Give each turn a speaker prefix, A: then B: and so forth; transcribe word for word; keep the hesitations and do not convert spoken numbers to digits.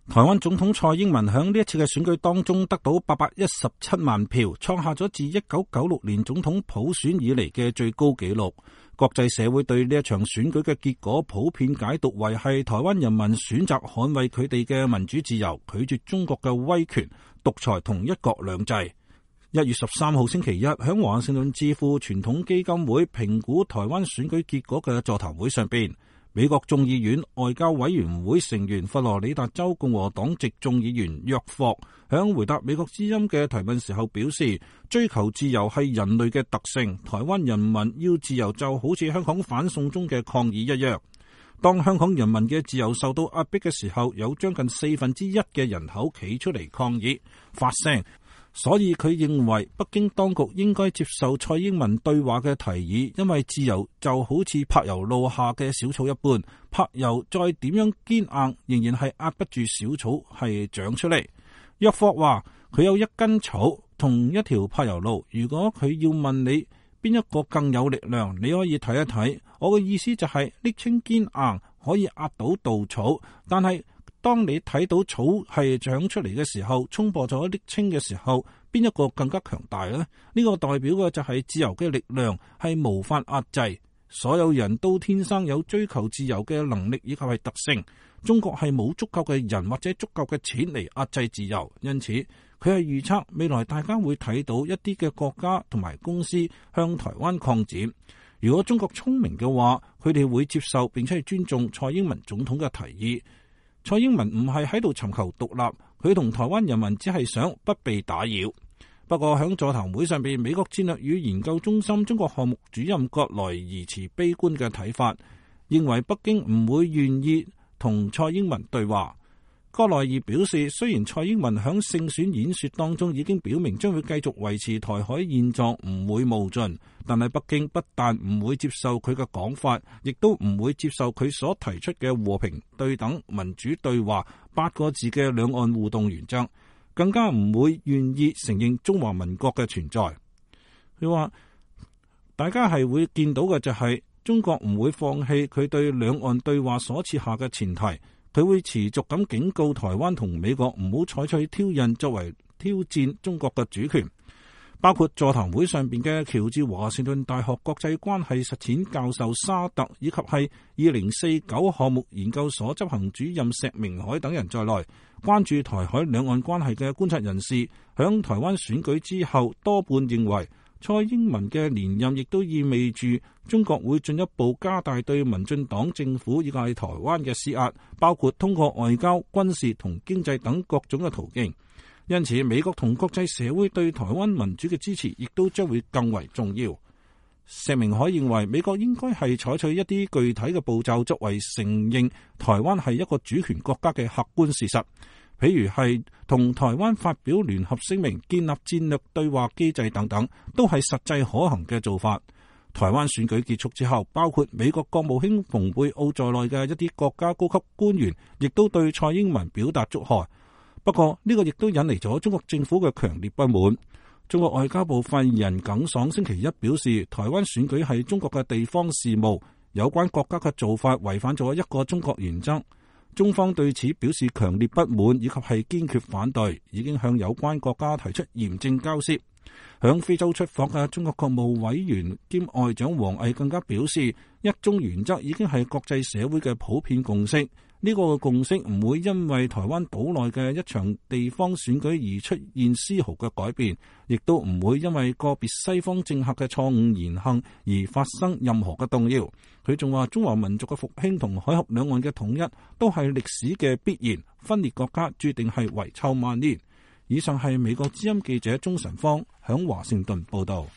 A: 台灣總統蔡英文響呢一次嘅選舉當中得到八百一十七萬票，創下咗自一九九六年總統普選以嚟嘅最高紀錄。國際社會對呢一場選舉嘅結果普遍解讀為係台灣人民選擇捍衛佢哋嘅民主自由，拒絕中國嘅威權、獨裁同一國兩制。一月十三號星期一，響華盛頓智庫傳統基金會評估台灣選舉結果嘅座談會上邊，美國眾議院外交委員會成員佛羅里達州共和黨籍眾議員約霍響回答美國之音嘅提問時候表示，追求自由係人類嘅特性，台灣人民要自由就好似香港反送中嘅抗議一樣。當香港人民嘅自由受到壓迫嘅時候，有將近四分之一嘅人口企出嚟抗議發聲。所以佢認為北京當局應該接受蔡英文對話嘅提議，因為自由就好似柏油路下嘅小草一般，柏油再點樣堅硬，仍然係壓不住小草係長出嚟。約霍話佢有一根草同一條柏油路，如果佢要問你邊一個更有力量，你可以睇一睇。我嘅意思就係瀝青堅硬可以壓到稻草，但係當你睇到草係長出嚟嘅時候，衝破咗瀝青嘅時候，邊一個更加強大呢？呢個代表嘅就係自由嘅力量係無法壓制，所有人都天生有追求自由嘅能力以及係特性。中國係冇足夠嘅人或者足夠嘅錢嚟壓制自由，因此佢係預測未來大家會睇到一啲嘅國家同埋公司向台灣擴展。如果中國聰明嘅話，佢哋會接受並且係尊重蔡英文總統嘅提議。蔡英文唔係喺度尋求獨立，佢同台灣人民只係想不被打擾。不過喺座談會上邊，美國戰略與研究中心中國項目主任葛萊儀持悲觀嘅睇法，認為北京唔會願意同蔡英文對話。葛萊儀表示，雖然蔡英文喺勝選演說當中已經表明將會繼續維持台海現狀，唔會冒進，但係北京不但唔會接受佢嘅講法，亦都唔會接受佢所提出嘅和平、對等、民主對話八個字嘅兩岸互動原則，更加唔會願意承認中華民國嘅存在。佢話大家係會見到嘅就係、是、中國唔會放棄佢對兩岸對話所設下嘅前提。佢會持續咁警告台灣同美國唔好採取挑釁作為挑戰中國嘅主權，包括座談會上邊嘅喬治華盛頓大學國際關係實踐教授沙特，以及係二零四九項目研究所執行主任石明海等人在內，關注台海兩岸關係嘅觀察人士，響台灣選舉之後多半認為蔡英文嘅連任亦都意味住中國會進一步加大對民進黨政府以及台灣嘅施壓，包括通過外交、軍事同經濟等各種嘅途徑。因此，美國同國際社會對台灣民主嘅支持亦都將會更為重要。石明海認為，美國應該係採取一啲具體嘅步驟，作為承認台灣係一個主權國家嘅客觀事實。譬如係同台灣發表聯合聲明、建立戰略對話機制等等，都係實際可行嘅做法。台灣選舉結束之後，包括美國國務卿蓬佩奧在內嘅一啲國家高級官員，亦都對蔡英文表達祝賀。不過呢個亦都引嚟咗中國政府嘅強烈不滿。中國外交部發言人耿爽星期一表示，台灣選舉係中國嘅地方事務，有關國家嘅做法違反咗一個中國原則。中方對此表示強烈不滿，以及係堅決反對，已經向有關國家提出嚴正交涉。響非洲出訪嘅中國國務委員兼外長王毅更加表示，一中原則已經係國際社會嘅普遍共識。呢個共識唔會因為台灣島內嘅一場地方選舉而出現絲毫嘅改變，亦都唔會因為個別西方政客嘅錯誤言行而發生任何嘅動搖。佢仲話，中華民族嘅復興同海峽兩岸嘅統一都係歷史嘅必然，分裂國家注定係遺臭萬年。以上係美國之音記者鍾晨芳響華盛頓報道。